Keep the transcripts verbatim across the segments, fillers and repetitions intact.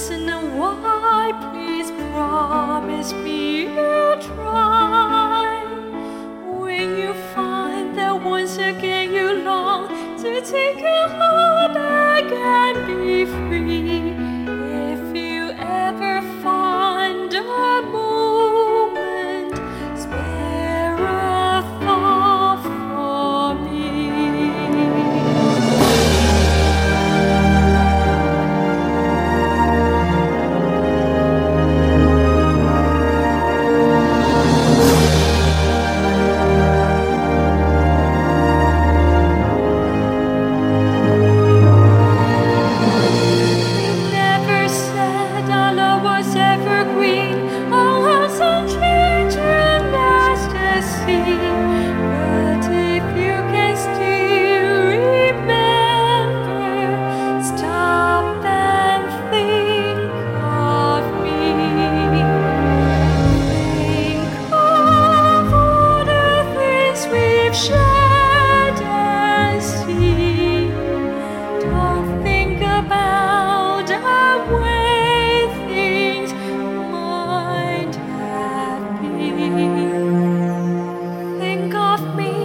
Once in a while, please promise me you'll try. When you find that once again you long to take your heart back and be free, if you ever find a moment, spare a thought for me. Shared and see. Don't think about the way things might have been. Think of me,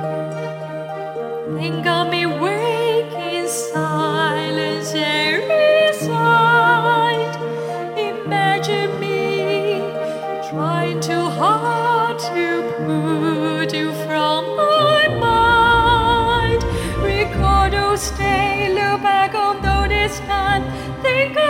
think of me wake in silence and resigned. Imagine me trying too hard to put you from my mind. Record those days, look back on those times. Think